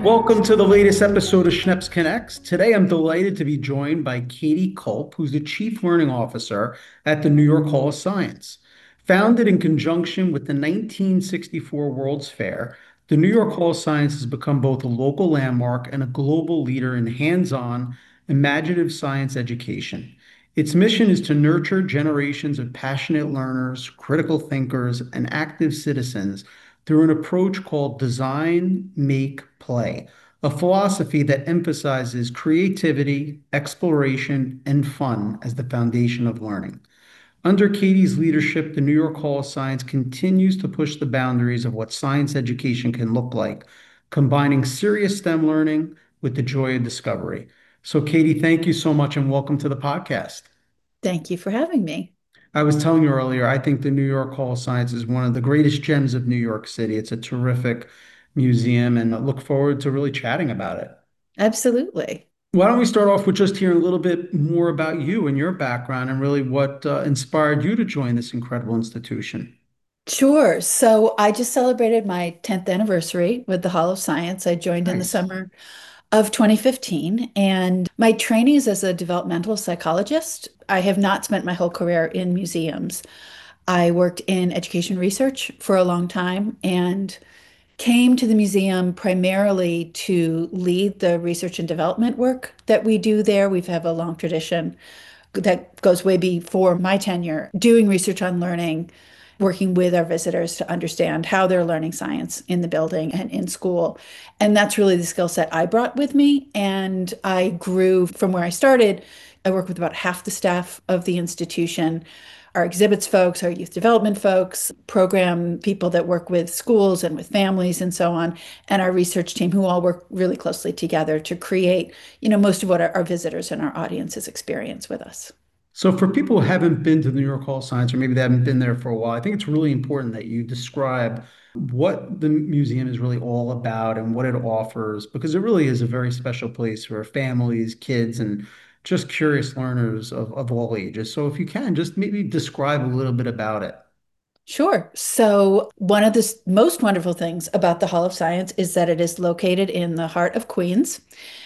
Welcome to the latest episode of Schneps Connects. Today, I'm delighted to be joined by Katie Culp, who's the Chief Learning Officer at the New York Hall of Science. Founded in conjunction with the 1964 World's Fair, the New York Hall of Science has become both a local landmark and a global leader in hands-on, imaginative science education. Its mission is to nurture generations of passionate learners, critical thinkers, and active citizens through an approach called design, make, play, a philosophy that emphasizes creativity, exploration, and fun as the foundation of learning. Under Katie's leadership, the New York Hall of Science continues to push the boundaries of what science education can look like, combining serious STEM learning with the joy of discovery. So, Katie, thank you so much and welcome to the podcast. Thank you for having me. I was telling you earlier, I think the New York Hall of Science is one of the greatest gems of New York City. It's a terrific museum, and I look forward to really chatting about it. Absolutely. Why don't we start off with just hearing a little bit more about you and your background and really what inspired you to join this incredible institution? Sure. So I just celebrated my 10th anniversary with the Hall of Science. I joined in the Nice. summer of 2015, and my training is as a developmental psychologist. I have not spent my whole career in museums. I worked in education research for a long time and came to the museum primarily to lead the research and development work that we do there. We have a long tradition that goes way before my tenure, doing research on learning, working with our visitors to understand how they're learning science in the building and in school. And that's really the skill set I brought with me. And I grew from where I started. I work with about half the staff of the institution. Our exhibits folks, our youth development folks, program people that work with schools and with families and so on, and our research team who all work really closely together to create, most of what our visitors and our audiences experience with us. So, for people who haven't been to the New York Hall of Science, or maybe they haven't been there for a while, I think it's really important that you describe what the museum is really all about and what it offers, because it really is a very special place for families, kids, and just curious learners of all ages. So, if you can, just maybe describe a little bit about it. Sure. So, one of the most wonderful things about the Hall of Science is that it is located in the heart of Queens.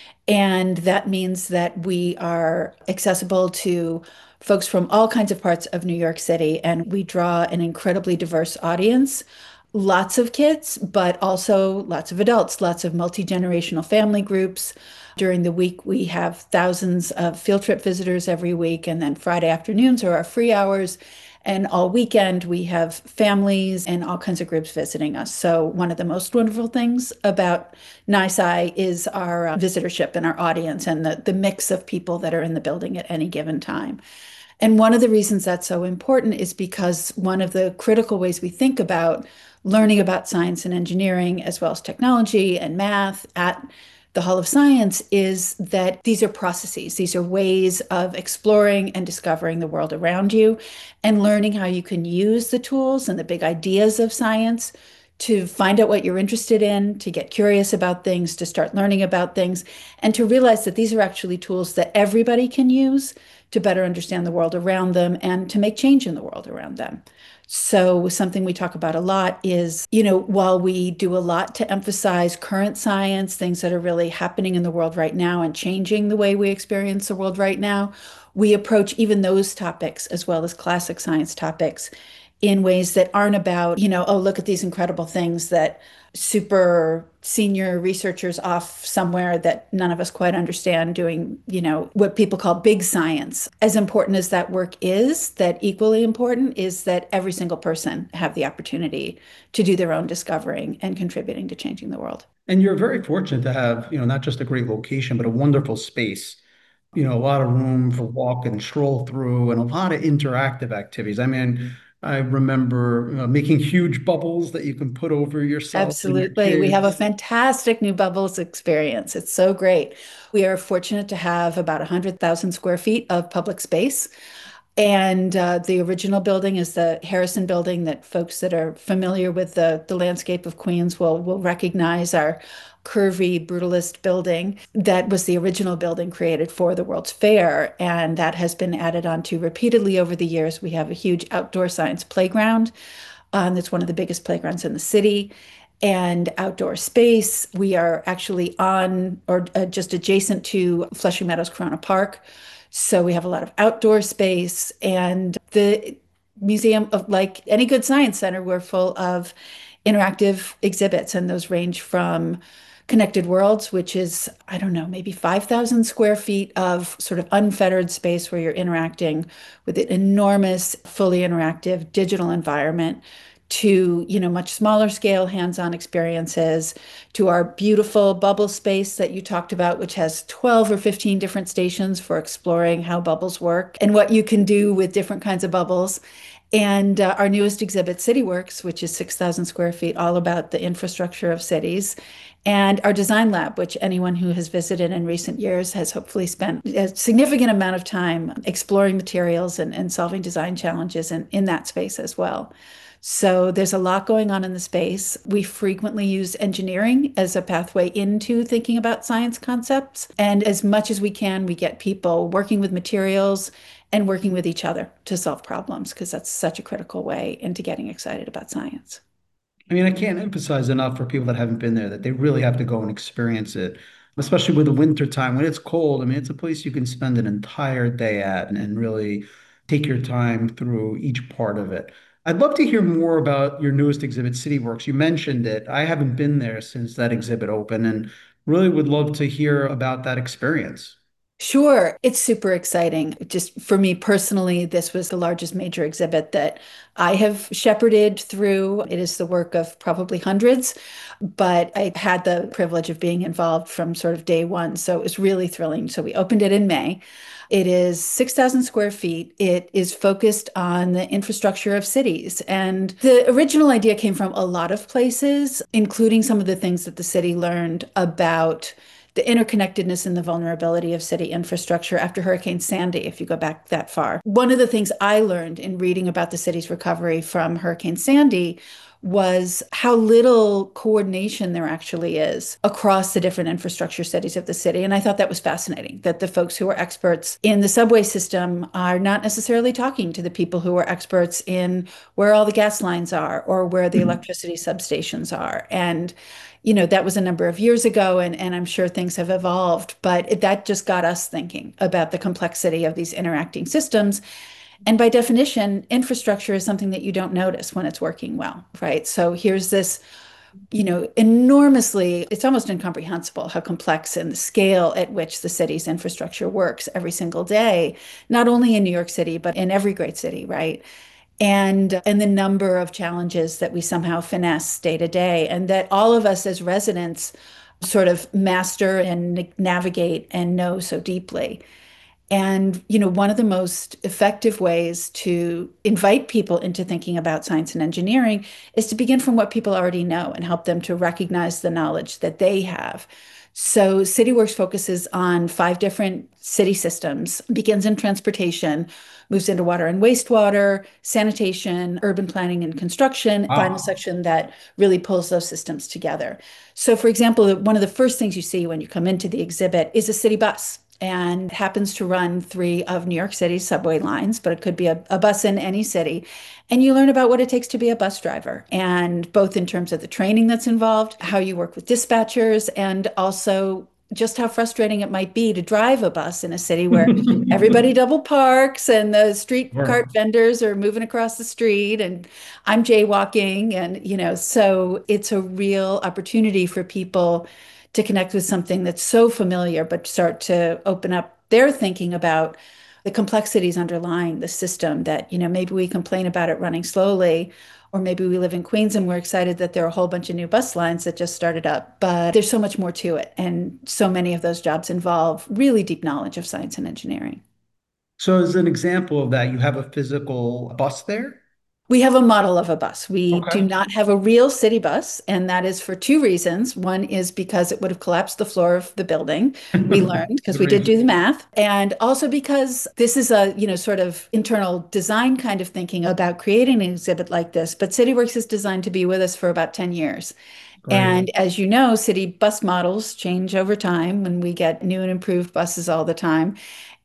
And that means that we are accessible to folks from all kinds of parts of New York City. And we draw an incredibly diverse audience. Lots of kids, but also lots of adults, lots of multi-generational family groups. During the week, we have thousands of field trip visitors every week. And then Friday afternoons are our free hours. And all weekend, we have families and all kinds of groups visiting us. So, one of the most wonderful things about NYSCI is our visitorship and our audience and the mix of people that are in the building at any given time. And one of the reasons that's so important is because one of the critical ways we think about learning about science and engineering, as well as technology and math at the Hall of Science, is that these are processes. These are ways of exploring and discovering the world around you and learning how you can use the tools and the big ideas of science to find out what you're interested in, to get curious about things, to start learning about things, and to realize that these are actually tools that everybody can use to better understand the world around them and to make change in the world around them. So, something we talk about a lot is, while we do a lot to emphasize current science, things that are really happening in the world right now and changing the way we experience the world right now, we approach even those topics as well as classic science topics in ways that aren't about, oh, look at these incredible things that super senior researchers off somewhere that none of us quite understand doing, what people call big science. As important as that work is, that equally important is that every single person have the opportunity to do their own discovering and contributing to changing the world. And you're very fortunate to have, not just a great location, but a wonderful space. A lot of room for walk and stroll through and a lot of interactive activities. I mean, I remember making huge bubbles that you can put over yourself and your Absolutely. We have a kids. fantastic new Bubbles experience. It's so great. We are fortunate to have about 100,000 square feet of public space. And the original building is the Harrison Building that folks that are familiar with the landscape of Queens will recognize our curvy brutalist building. That was the original building created for the World's Fair, and that has been added onto repeatedly over the years. We have a huge outdoor science playground. That's one of the biggest playgrounds in the city. and outdoor space. We are actually on or just adjacent to Flushing Meadows Corona Park. So we have a lot of outdoor space and the museum of like any good science center, we're full of interactive exhibits and those range from Connected Worlds, which is, I don't know, maybe 5,000 square feet of sort of unfettered space where you're interacting with an enormous, fully interactive digital environment to, much smaller scale hands-on experiences, to our beautiful bubble space that you talked about, which has 12 or 15 different stations for exploring how bubbles work and what you can do with different kinds of bubbles. And our newest exhibit, CityWorks, which is 6,000 square feet, all about the infrastructure of cities. And our design lab, which anyone who has visited in recent years has hopefully spent a significant amount of time exploring materials and solving design challenges in that space as well. So there's a lot going on in the space. We frequently use engineering as a pathway into thinking about science concepts. And as much as we can, we get people working with materials and working with each other to solve problems because that's such a critical way into getting excited about science. I mean, I can't emphasize enough for people that haven't been there that they really have to go and experience it, especially with the winter time when it's cold. I mean, it's a place you can spend an entire day at and really take your time through each part of it. I'd love to hear more about your newest exhibit, CityWorks. You mentioned it. I haven't been there since that exhibit opened and really would love to hear about that experience. Sure, it's super exciting. Just for me personally, this was the largest major exhibit that I have shepherded through. It is the work of probably hundreds, but I had the privilege of being involved from sort of day one. So it was really thrilling. So we opened it in May. It is 6,000 square feet. It is focused on the infrastructure of cities. And the original idea came from a lot of places, including some of the things that the city learned about the interconnectedness and the vulnerability of city infrastructure after Hurricane Sandy, if you go back that far. One of the things I learned in reading about the city's recovery from Hurricane Sandy was how little coordination there actually is across the different infrastructure cities of the city. And I thought that was fascinating that the folks who are experts in the subway system are not necessarily talking to the people who are experts in where all the gas lines are or where the electricity substations are. And that was a number of years ago, and I'm sure things have evolved, but that just got us thinking about the complexity of these interacting systems. And by definition, infrastructure is something that you don't notice when it's working well, right? So here's this, enormously, it's almost incomprehensible how complex and the scale at which the city's infrastructure works every single day, not only in New York City, but in every great city, right? And the number of challenges that we somehow finesse day to day, and that all of us as residents sort of master and navigate and know so deeply. And, one of the most effective ways to invite people into thinking about science and engineering is to begin from what people already know and help them to recognize the knowledge that they have. So CityWorks focuses on 5 different city systems, begins in transportation, moves into water and wastewater, sanitation, urban planning and construction, final Wow. section that really pulls those systems together. So, for example, one of the first things you see when you come into the exhibit is a city bus and happens to run 3 of New York City's subway lines, but it could be a bus in any city. And you learn about what it takes to be a bus driver, and both in terms of the training that's involved, how you work with dispatchers, and also just how frustrating it might be to drive a bus in a city where everybody double parks and the street cart Sure. vendors are moving across the street and I'm jaywalking. And, so it's a real opportunity for people to connect with something that's so familiar, but start to open up their thinking about the complexities underlying the system that, maybe we complain about it running slowly, or maybe we live in Queens and we're excited that there are a whole bunch of new bus lines that just started up. But there's so much more to it. And so many of those jobs involve really deep knowledge of science and engineering. So, as an example of that, you have a physical bus there? We have a model of a bus. We do Okay. not have a real city bus, and that is for 2 reasons. One is because it would have collapsed the floor of the building. We learned because Good we did do the reason. math, and also because this is a, sort of internal design kind of thinking about creating an exhibit like this. But CityWorks is designed to be with us for about 10 years. Great. And as you know, city bus models change over time when we get new and improved buses all the time.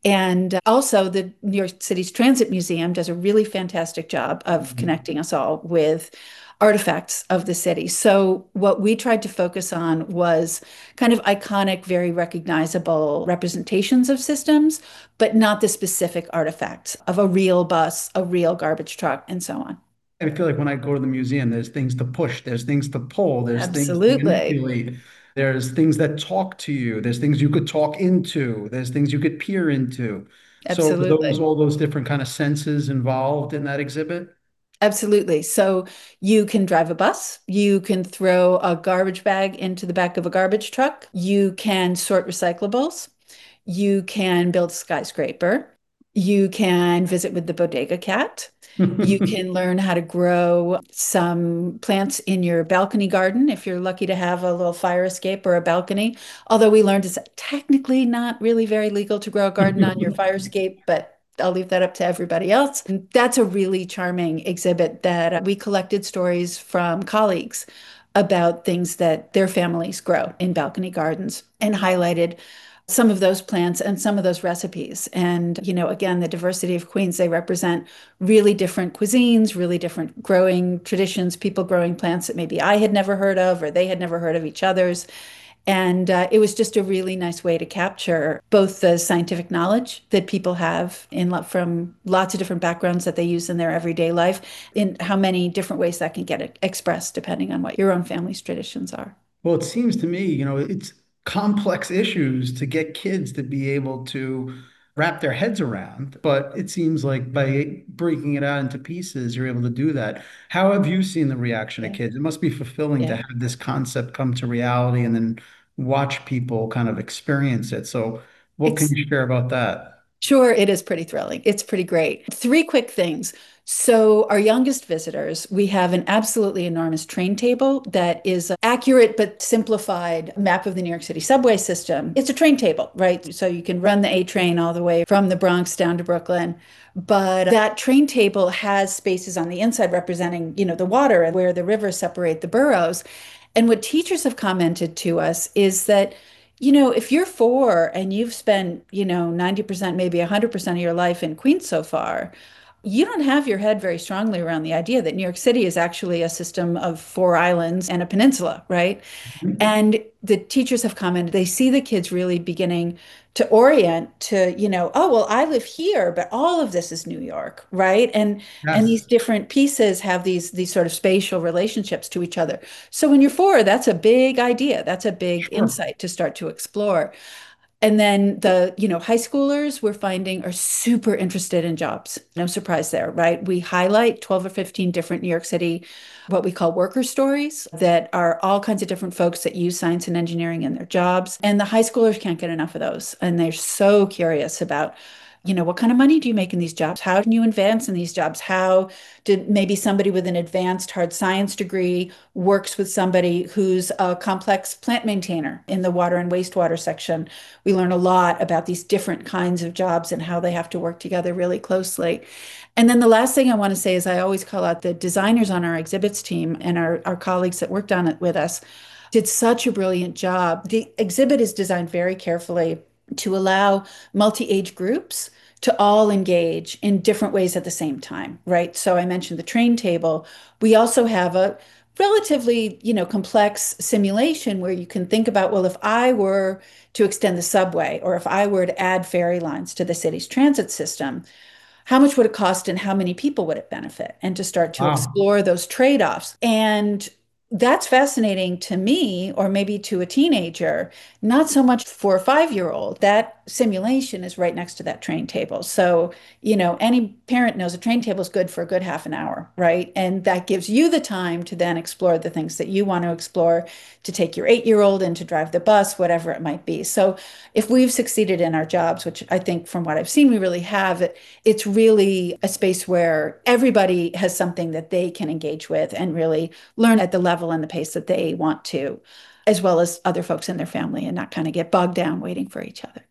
And also, the New York City's Transit Museum does a really fantastic job of Mhm. connecting us all with artifacts of the city. So, what we tried to focus on was kind of iconic, very recognizable representations of systems, but not the specific artifacts of a real bus, a real garbage truck, and so on. I feel like when I go to the museum, there's things to push, there's things to pull, there's things to Absolutely. manipulate, there's things that talk to you, there's things you could talk into, there's things you could peer into. So are those Absolutely. all those different kind of senses involved in that exhibit? Absolutely. So you can drive a bus, you can throw a garbage bag into the back of a garbage truck, you can sort recyclables, you can build a skyscraper, you can visit with the bodega cat, you can learn how to grow some plants in your balcony garden if you're lucky to have a little fire escape or a balcony. Although we learned it's technically not really very legal to grow a garden on your fire escape, but I'll leave that up to everybody else. That's a really charming exhibit that we collected stories from colleagues about things that their families grow in balcony gardens and highlighted some of those plants and some of those recipes. And, again, the diversity of Queens, they represent really different cuisines, really different growing traditions, people growing plants that maybe I had never heard of or they had never heard of each other's. And it was just a really nice way to capture both the scientific knowledge that people have from lots of different backgrounds that they use in their everyday life, in how many different ways that can get expressed depending on what your own family's traditions are. Well, it seems to me, it's complex issues to get kids to be able to wrap their heads around, but it seems like by breaking it out into pieces, you're able to do that. How have you seen the reaction of Yeah. kids? It must be fulfilling to Yeah. have this concept come to reality and then watch people kind of experience it. So, what can It's you share about that? Sure, it is pretty thrilling. It's pretty great. Three quick things. So, our youngest visitors, we have an absolutely enormous train table that is an accurate but simplified map of the New York City subway system. It's a train table, right? So, you can run the A train all the way from the Bronx down to Brooklyn. But that train table has spaces on the inside representing, the water and where the rivers separate the boroughs. And what teachers have commented to us is that if you're four and you've spent, 90%, maybe 100% of your life in Queens so far, you don't have your head very strongly around the idea that New York City is actually a system of four islands and a peninsula, right? And the teachers have commented they see the kids really beginning to orient to, oh, well, I live here, but all of this is New York, right? And these Yes, different pieces have these sort of spatial relationships to each other. So when you're four, that's a big idea. That's a big sure. insight to start to explore. And then the, high schoolers we're finding are super interested in jobs. No surprise there, right? We highlight 12 or 15 different New York City, what we call worker stories that are all kinds of different folks that use science and engineering in their jobs. And the high schoolers can't get enough of those. And they're so curious about what kind of money do you make in these jobs? How can you advance in these jobs? How did maybe somebody with an advanced hard science degree works with somebody who's a complex plant maintainer in the water and wastewater section? We learn a lot about these different kinds of jobs and how they have to work together really closely. And then the last thing I want to say is I always call out the designers on our exhibits team and our colleagues that worked on it with us did such a brilliant job. The exhibit is designed very carefully to allow multi-age groups to all engage in different ways at the same time, right? So I mentioned the train table. We also have a relatively, complex simulation where you can think about, well, if I were to extend the subway or if I were to add ferry lines to the city's transit system, how much would it cost and how many people would it benefit? And to start to Wow. explore those trade-offs. And that's fascinating to me, or maybe to a teenager, not so much for a 5-year-old. That simulation is right next to that train table. So, any parent knows a train table is good for a good half an hour, right? And that gives you the time to then explore the things that you want to explore, to take your 8-year-old and to drive the bus, whatever it might be. So, if we've succeeded in our jobs, which I think from what I've seen, we really have, it's really a space where everybody has something that they can engage with and really learn at the level and the pace that they want to, as well as other folks in their family and not kind of get bogged down waiting for each other.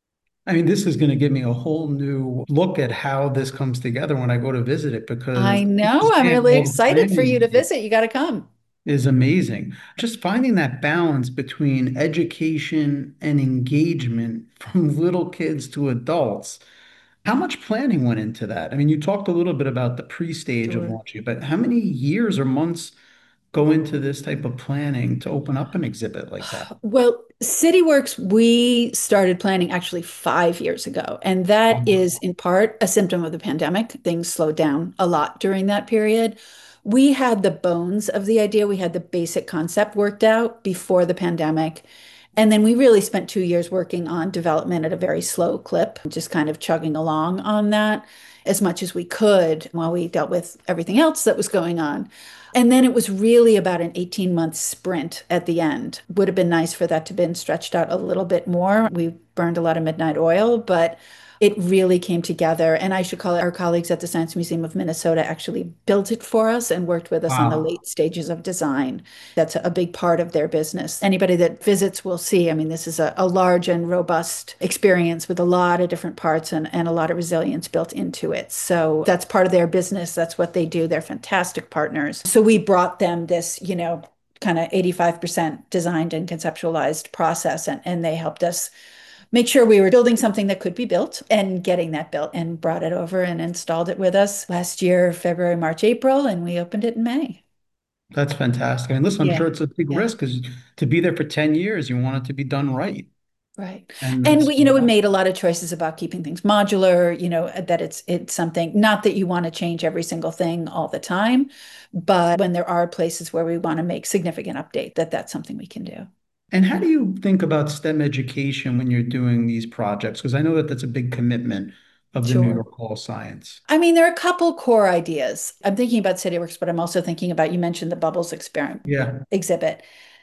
I mean, this is going to give me a whole new look at how this comes together when I go to visit it because I I know. I'm understand really all the excited for you planning. to visit. You got to come. is amazing. Just finding that balance between education and engagement from little kids to adults. How much planning went into that? I mean, you talked a little bit about the pre-stage of Sure. launching, but how many years or months go into this type of planning to open up an exhibit like that? Well, CityWorks, we started planning actually 5 years ago, and that is in part a symptom of the pandemic. Things slowed down a lot during that period. We had the bones of the idea, we had the basic concept worked out before the pandemic. And then we really spent 2 years working on development at a very slow clip, just kind of chugging along on that as much as we could while we dealt with everything else that was going on. And then it was really about an 18-month sprint at the end. Would have been nice for that to have been stretched out a little bit more. We burned a lot of midnight oil, but it really came together. And I should call it our colleagues at the Science Museum of Minnesota actually built it for us and worked with us on the Wow, late stages of design. That's a big part of their business. Anybody that visits will see, I mean, this is a large and robust experience with a lot of different parts and a lot of resilience built into it. So that's part of their business. That's what they do. They're fantastic partners. So we brought them this, kind of 85% designed and conceptualized process, and they helped us make sure we were building something that could be built and getting that built and brought it over and installed it with us last year, February, March, April, and we opened it in May. that's fantastic. I mean, listen, I'm Yeah. sure it's a big Yeah. risk because to be there for 10 years, you want it to be done right. Right. And And that's, we made a lot of choices about keeping things modular, that it's something, not that you want to change every single thing all the time, but when there are places where we want to make significant update, that's something we can do. and how do you think about STEM education when you're doing these projects? Because I know that that's a big commitment of the New Sure. York Hall of Science. I mean, there are a couple core ideas. I'm thinking about CityWorks, but I'm also thinking about, you mentioned the Bubbles experiment Yeah. exhibit.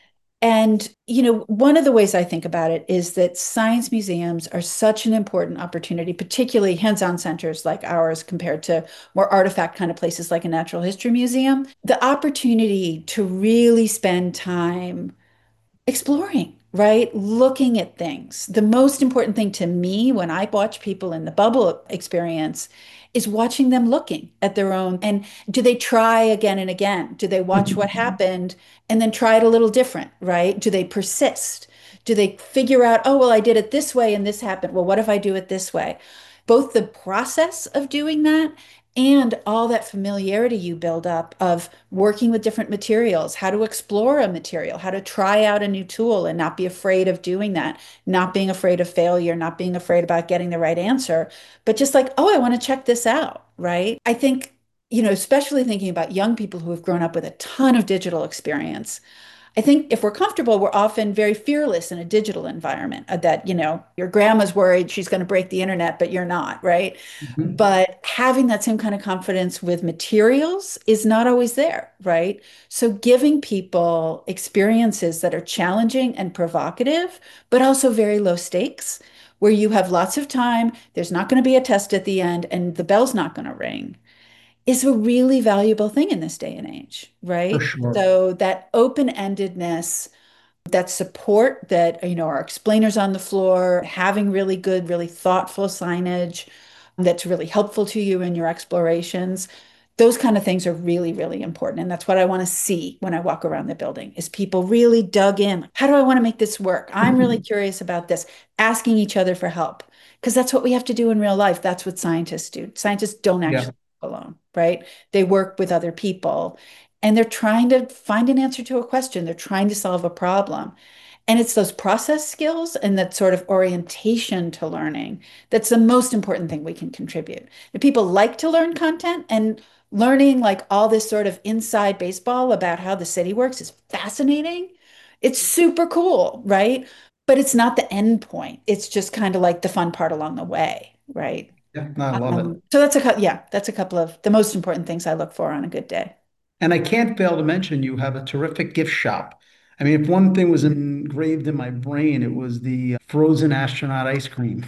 And, one of the ways I think about it is that science museums are such an important opportunity, particularly hands-on centers like ours compared to more artifact kind of places like a natural history museum. The opportunity to really spend time exploring, right? Looking at things. The most important thing to me when I watch people in the bubble experience is watching them looking at their own. And do they try again and again? Do they watch what happened and then try it a little different, right? Do they persist? Do they figure out, oh, well, I did it this way and this happened. Well, what if I do it this way? Both the process of doing that and all that familiarity you build up of working with different materials, how to explore a material, how to try out a new tool and not be afraid of doing that, not being afraid of failure, not being afraid about getting the right answer, but just like, oh, I want to check this out, right? I think, especially thinking about young people who have grown up with a ton of digital experience. I think if we're comfortable, we're often very fearless in a digital environment that, your grandma's worried she's going to break the internet, but you're not, right? Mhm. But having that same kind of confidence with materials is not always there, right? So giving people experiences that are challenging and provocative, but also very low stakes, where you have lots of time, there's not going to be a test at the end, and the bell's not going to ring is a really valuable thing in this day and age, For right? sure. So that open-endedness, that support that, our explainers on the floor, having really good, really thoughtful signage that's really helpful to you in your explorations. Those kind of things are really, really important. And that's what I want to see when I walk around the building is people really dug in. How do I want to make this work? I'm really curious about this, asking each other for help. Because that's what we have to do in real life. That's what scientists do. Scientists don't Yeah. actually work alone, right? They work with other people and they're trying to find an answer to a question. They're trying to solve a problem. And it's those process skills and that sort of orientation to learning that's the most important thing we can contribute. If people like to learn content and learning like all this sort of inside baseball about how the city works is fascinating. It's super cool, right? But it's not the end point. It's just kind of like the fun part along the way, right? Yeah. No, I love it. So that's a couple of the most important things I look for on a good day. And I can't fail to mention you have a terrific gift shop. I mean, if one thing was engraved in my brain, it was the frozen astronaut ice cream.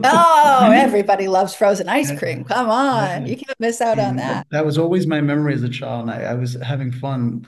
Oh, everybody loves frozen ice Yeah. cream. Come on. Yeah. You can't miss out on And that. that was always my memory as a child. And I was having fun,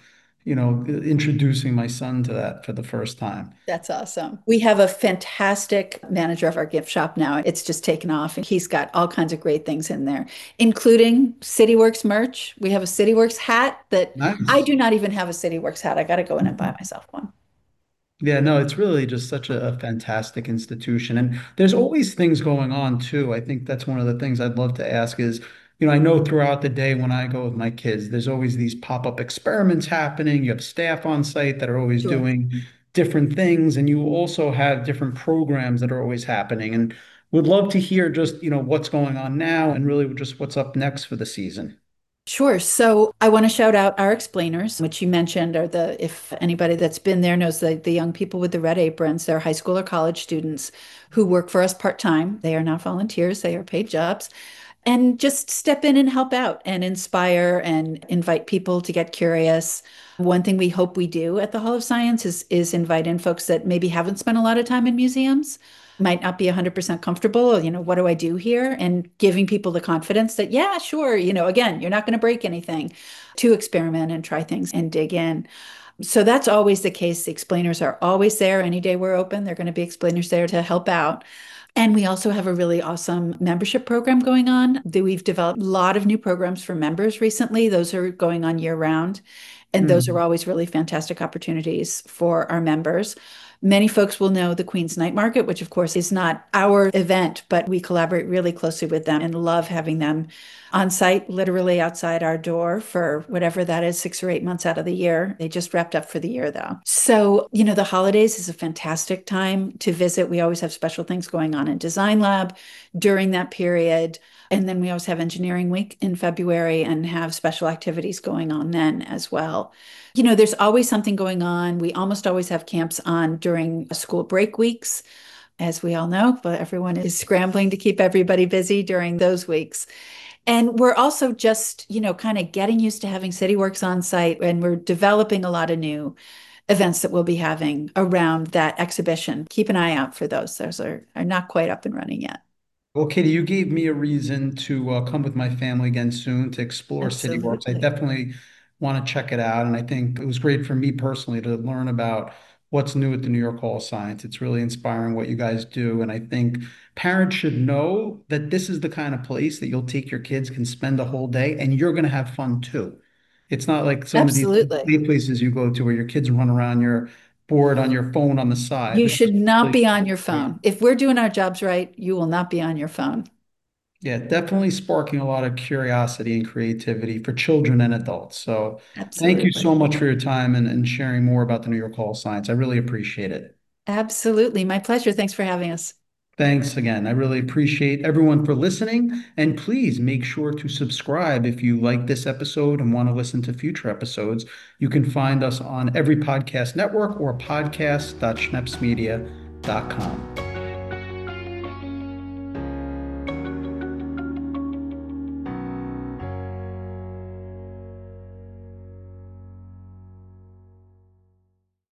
introducing my son to that for the first time. That's awesome. We have a fantastic manager of our gift shop now. It's just taken off, and he's got all kinds of great things in there, including CityWorks merch. We have a CityWorks hat that I Nice. do not even have a CityWorks hat. I got to go in and buy myself one. Yeah, no, it's really just such a fantastic institution. And there's always things going on too. I think that's one of the things I'd love to ask is, I know throughout the day when I go with my kids, there's always these pop-up experiments happening. You have staff on site that are always Sure. doing different things, and you also have different programs that are always happening. And would love to hear just, what's going on now and really just what's up next for the season. Sure. So I want to shout out our explainers, which you mentioned are if anybody that's been there knows the young people with the red aprons, they're high school or college students who work for us part-time. They are not volunteers, they are paid jobs. And just step in and help out and inspire and invite people to get curious. One thing we hope we do at the Hall of Science is invite in folks that maybe haven't spent a lot of time in museums, might not be 100% comfortable, what do I do here? And giving people the confidence that, yeah, sure, again, you're not going to break anything, to experiment and try things and dig in. So that's always the case. The explainers are always there. Any day we're open, they're going to be explainers there to help out. And we also have a really awesome membership program going on. We've developed a lot of new programs for members recently. Those are going on year round. And those are Mhm. always really fantastic opportunities for our members. Many folks will know the Queen's Night Market, which of course is not our event, but we collaborate really closely with them and love having them on site, literally outside our door for whatever that is, 6 or 8 months out of the year. They just wrapped up for the year though. So, the holidays is a fantastic time to visit. We always have special things going on in Design Lab during that period. And then we always have Engineering Week in February and have special activities going on then as well. There's always something going on. We almost always have camps on during school break weeks, as we all know, but everyone is scrambling to keep everybody busy during those weeks. And we're also just, kind of getting used to having CityWorks on site, and we're developing a lot of new events that we'll be having around that exhibition. Keep an eye out for those. Those are not quite up and running yet. Well, Katie, you gave me a reason to come with my family again soon to explore CityWorks. I Absolutely. definitely want to check it out. And I think it was great for me personally to learn about what's new at the New York Hall of Science. It's really inspiring what you guys do. And I think parents should know that this is the kind of place that you'll take your kids, can spend a whole day, and you're going to have fun too. It's not like some of these Absolutely. play places you go to where your kids run around your board on your phone on the side. You This is should not really be on your great. phone. If we're doing our jobs right, you will not be on your phone. Yeah, definitely sparking a lot of curiosity and creativity for children and adults. So thank you Absolutely. so much for your time and sharing more about the New York Hall of Science. I really appreciate it. Absolutely. My pleasure. Thanks for having us. Thanks again. I really appreciate everyone for listening. And please make sure to subscribe if you like this episode and want to listen to future episodes. You can find us on every podcast network or podcast.schnepsmedia.com.